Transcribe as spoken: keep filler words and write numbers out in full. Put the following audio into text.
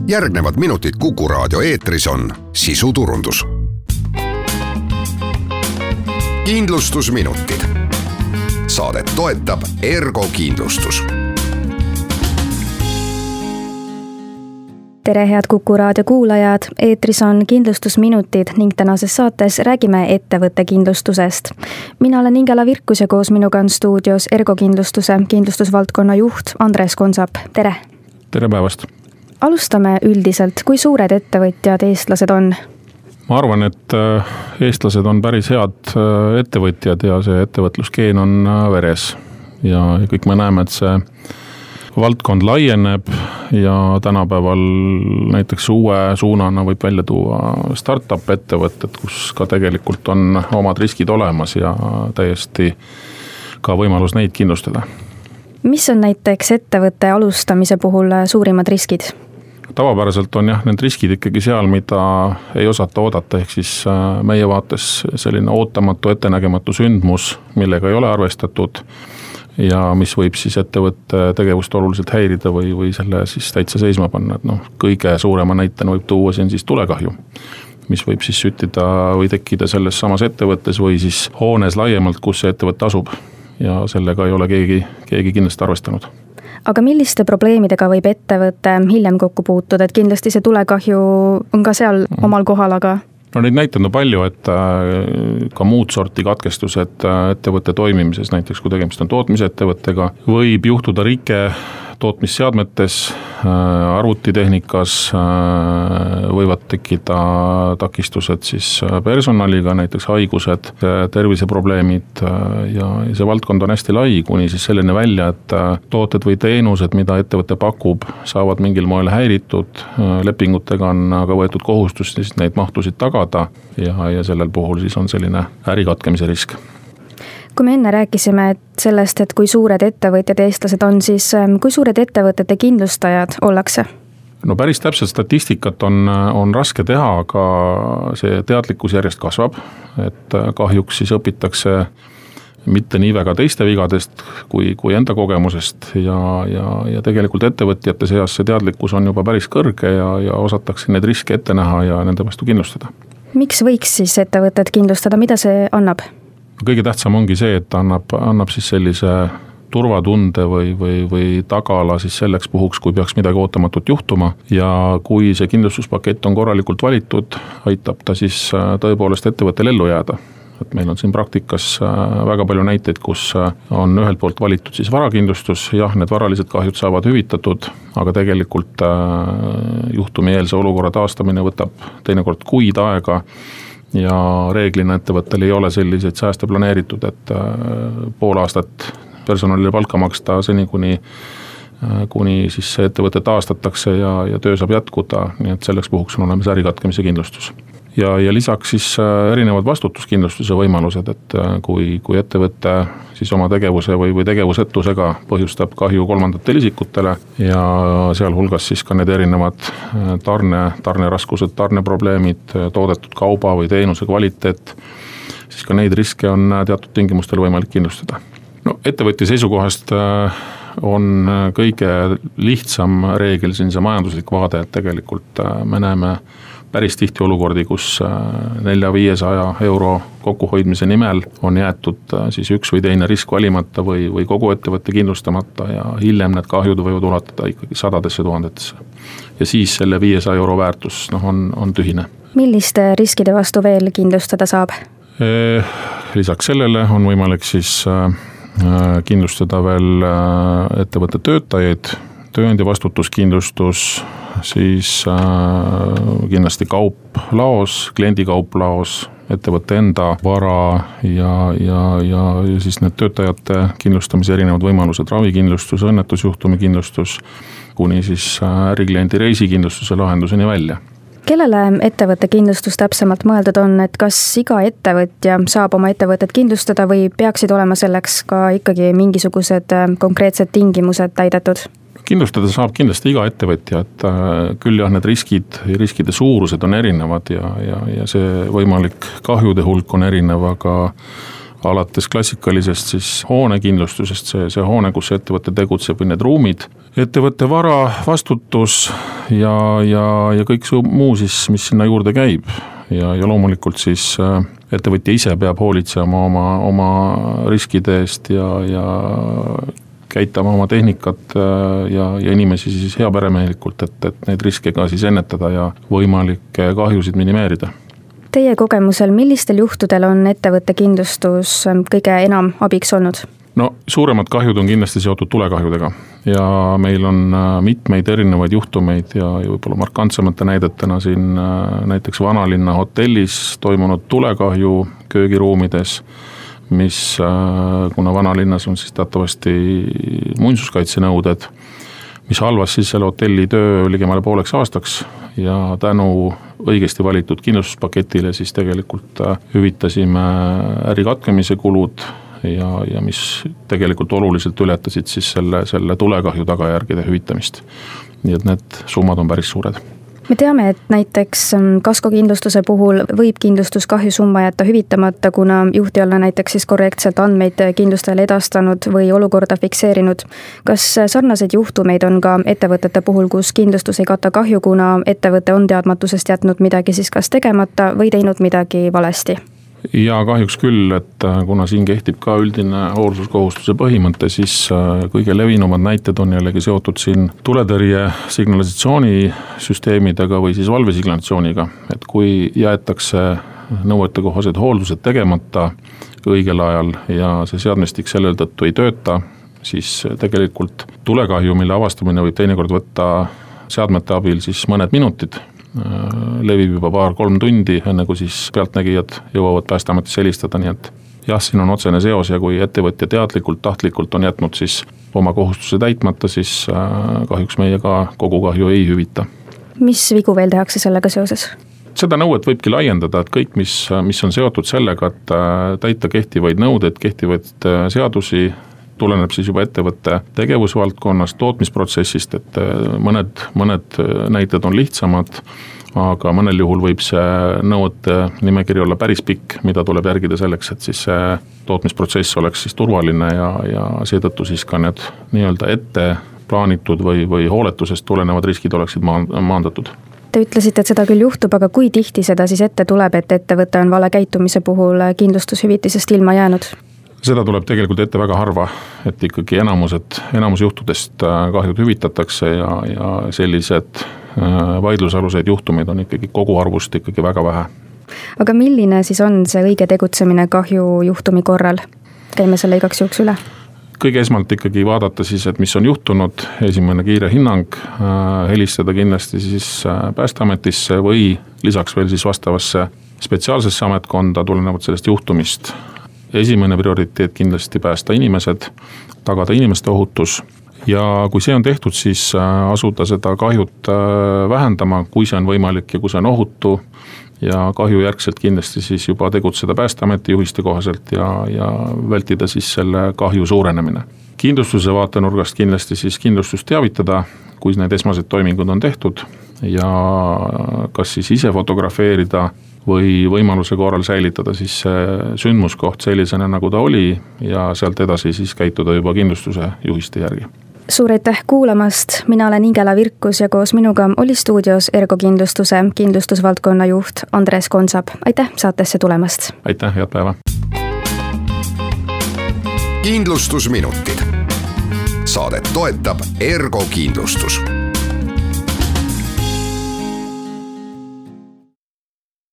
Järgnevad minutid Kuku Raadio eetris on sisuturundus. Kindlustusminutid. Saadet toetab Ergo Kindlustus. Tere head Kuku Raadio kuulajad, eetris on kindlustusminutid ning tänases saates räägime ettevõtte kindlustusest. Mina olen Ingela Virkus ja koos minuga on stuudios Ergo Kindlustuse kindlustusvaldkonna juht Andres Konsap. Tere! Tere päevast! Alustame üldiselt, kui suured ettevõtjad eestlased on? Ma arvan, et eestlased on päris head ettevõtjad ja see ettevõtluskeen on veres. Ja kõik me näeme, et see valdkond laieneb ja tänapäeval näiteks uue suunana võib välja tuua startup ettevõtted, kus ka tegelikult on omad riskid olemas ja täiesti ka võimalus neid kindlustada. Mis on näiteks ettevõtte alustamise puhul suurimad riskid? Tavapäraselt on jah, need riskid ikkagi seal, mida ei osata oodata, ehk siis meie vaates selline ootamatu, ettenägematu sündmus, millega ei ole arvestatud ja mis võib siis ettevõtte tegevust oluliselt häirida või, või selle siis täitsa seisma panna. Et noh, kõige suurema näitena võib tuua siin siis tulekahju, mis võib siis süttida või tekkida selles samas ettevõttes või siis hoones laiemalt, kus see ettevõtte asub ja sellega ei ole keegi, keegi kindlasti arvestanud. Aga milliste probleemidega võib ettevõte hiljem kokku puutuda, et kindlasti see tulekahju on ka seal omal kohal, aga... No neid näiteid on palju, et ka muud sorti katkestused ettevõtte toimimises, näiteks kui tegemist on tootmisettevõttega, võib juhtuda rike tootmisseadmetes, arvutitehnikas, võivad tekkida takistused siis personaliga, näiteks haigused, terviseprobleemid ja see valdkond on hästi lai, kuni siis selline välja, et tooted või teenused, mida ettevõte pakub, saavad mingil moel häiritud, lepingutega on aga võetud kohustus siis neid mahtusid tagada ja, ja sellel puhul siis on selline ärikatkemise risk. Kui me enne rääkisime et sellest, et kui suured ettevõtjad eestlased on, siis kui suured ettevõtete kindlustajad ollakse? No päris täpselt statistikat on, on raske teha, aga see teadlikkus järjest kasvab, et kahjuks siis õpitakse mitte nii väga teiste vigadest kui, kui enda kogemusest ja, ja, ja tegelikult ettevõtjate seas see teadlikkus on juba päris kõrge ja, ja osatakse need riske ette näha ja nende vastu kindlustada. Miks võiks siis ettevõtted kindlustada, mida see annab? Kõige tähtsam ongi see, et annab, annab siis sellise turvatunde või, või, või tagala siis selleks puhuks, kui peaks midagi ootamatut juhtuma ja kui see kindlustuspakett on korralikult valitud, aitab ta siis tõepoolest ettevõttel ellu jääda. Et meil on siin praktikas väga palju näiteid, kus on ühelt poolt valitud siis varakindlustus, jah, need varalised kahjud saavad hüvitatud, aga tegelikult juhtumieelse olukorra taastamine võtab teinekord kuid aega ja reeglina ettevõttel ei ole selliseid sääste planeeritud, et pool aastat personalile palka maksta seni, kuni, kuni siis see ettevõte taastatakse ja, ja töö saab jätkuda, nii et selleks puhuks on olemas ärikatkemise kindlustus. Ja, ja lisaks siis erinevad vastutuskindlustuse võimalused, et kui, kui ettevõte siis oma tegevuse või, või tegevusetusega põhjustab kahju kolmandatele isikutele ja sealhulgas siis ka need erinevad tarne, tarneraskused, tarneprobleemid, toodetud kauba või teenuse kvaliteet, siis ka neid riske on teatud tingimustel võimalik kindlustada. No, ettevõtja seisukohast on kõige lihtsam reegel siin see majanduslik vaade, et tegelikult me näeme päris tihti olukordi, kus nelja-viiesaja euro kokkuhoidmise nimel on jäetud siis üks või teine risk valimata või, või kogu ettevõtte kindlustamata ja hiljem need kahjud võivad ulatada ikkagi sadadesse tuhandetesse. Ja siis selle viiesaja euro väärtus no, on, on tühine. Milliste riskide vastu veel kindlustada saab? E, lisaks sellele on võimalik siis kindlustada veel ettevõtte töötajaid, tööandja vastutuskindlustus, siis äh, kindlasti kaup laos, kliendi kaup laos, ettevõtte enda vara ja, ja, ja, ja siis need töötajate kindlustamise erinevad võimalused, ravikindlustus, õnnetusjuhtumi kindlustus, kuni siis ärikliendi reisikindlustuse lahenduseni välja. Kellele ettevõtte kindlustus täpsemalt mõeldud on, et kas iga ettevõtja saab oma ettevõtet kindlustada või peaksid olema selleks ka ikkagi mingisugused konkreetsed tingimused täidetud? Kindlustada saab kindlasti iga ettevõtja, et küll jah, need riskid, riskide suurused on erinevad ja, ja, ja see võimalik kahjude hulk on erinev, aga alates klassikalisest siis hoonekindlustusest, see, see hoone, kus ettevõte tegutseb või need ruumid, ettevõtte vara, vastutus ja, ja, ja kõik muu siis, mis sinna juurde käib. Ja, ja loomulikult siis ettevõtja ise peab hoolitsema oma, oma riskide eest ja, ja käitama oma tehnikat ja, ja inimesi siis heaperemehelikult, et, et neid riske ka siis ennetada ja võimalikke kahjusid minimeerida. Teie kogemusel, millistel juhtudel on ettevõtte kindlustus kõige enam abiks olnud? No suuremad kahjud on kindlasti seotud tulekahjudega ja meil on mitmeid erinevaid juhtumeid ja, ja võib-olla markantsemate näidetena siin näiteks Vanalinna hotellis toimunud tulekahju köögiruumides, mis kuna Vanalinnas on siis teatavasti muinsuskaitsenõuded, mis halvas siis selle hotelli töö ligemale pooleks aastaks ja tänu õigesti valitud kindlustuspaketile siis tegelikult hüvitasime ärikatkemise kulud ja, ja mis tegelikult oluliselt ületasid siis selle, selle tulekahju tagajärgede hüvitamist. Nii et need summad on päris suured. Me teame, et näiteks kaskokindlustuse puhul võib kindlustuskahju summa jätta hüvitamata, kuna juht ei ole näiteks siis korrektselt andmeid kindlustajale edastanud või olukorda fikseerinud. Kas sarnaseid juhtumeid on ka ettevõtete puhul, kus kindlustus ei kata kahju, kuna ettevõte on teadmatusest jätnud midagi siis kas tegemata või teinud midagi valesti? Ja kahjuks küll, et kuna siin kehtib ka üldine hoolsuskohustuse põhimõte, siis kõige levinumad näited on jällegi seotud siin tuletõrje signalisatsioonisüsteemidega või siis valvesignalisatsiooniga, et kui jäetakse nõuetekohased hooldused tegemata õigel ajal ja see seadmestik sellel tõttu ei tööta, siis tegelikult tulekahju, mille avastamine võib teinekord võtta seadmete abil siis mõned minutid, levib juba paar-kolm tundi, enne kui siis pealtnägijad jõuavad Päästeametisse helistada, nii et jah, siin on otsene seos ja kui ettevõtja teadlikult, tahtlikult on jätnud siis oma kohustuse täitmata, siis kahjuks meie ka kogu kahju ei hüvita. Mis vigu veel tehakse sellega seoses? Seda nõuet võibki laiendada, et kõik, mis, mis on seotud sellega, et täita kehtivaid nõudeid, kehtivaid seadusi, tuleneb siis juba ettevõtte tegevusvaldkonnast, tootmisprotsessist, et mõned, mõned näited on lihtsamad, aga mõnel juhul võib see nõuete nimekiri olla päris pikk, mida tuleb järgida selleks, et siis see tootmisprotsess oleks siis turvaline ja, ja seetõttu siis ka need nii-öelda ette plaanitud või, või hooletusest tulenevad riskid oleksid maandatud. Te ütlesite, et seda küll juhtub, aga kui tihti seda siis ette tuleb, et ettevõte on vale käitumise puhul kindlustushüvitisest ilma jäänud? Seda tuleb tegelikult ette väga harva, et ikkagi enamused, enamus juhtudest kahjud hüvitatakse ja, ja sellised vaidlusaluseid juhtumeid on ikkagi kogu arvust ikkagi väga vähe. Aga milline siis on see õige tegutsemine kahju juhtumi korral? Käime selle igaks juhuks üle. Kõige esmalt ikkagi vaadata siis, et mis on juhtunud, esimene kiire hinnang, helistada kindlasti siis Päästeametisse või lisaks veel siis vastavasse spetsiaalsesse ametkonda tulenevalt sellest juhtumist. Esimene prioriteet kindlasti päästa inimesed, tagada inimeste ohutus ja kui see on tehtud, siis asuda seda kahjut vähendama, kui see on võimalik ja kui see on ohutu ja kahju järgselt kindlasti siis juba tegutseda Päästeameti juhiste kohaselt ja, ja vältida siis selle kahju suurenemine. Kindlustuse vaatenurgast kindlasti siis kindlustust teavitada, kui need esmased toimingud on tehtud ja kas siis ise fotografeerida või võimaluse korral säilitada siis sündmuskoht sellisena, nagu ta oli ja sealt edasi siis käituda juba kindlustuse juhiste järgi. Suur aitäh kuulamast, mina olen Ingela Virkus ja koos minuga oli stuudios Ergo Kindlustuse kindlustusvaldkonna juht Andres Konsap. Aitäh saatesse tulemast! Aitäh, head päeva! Kindlustusminutid. Saadet toetab Ergo Kindlustus.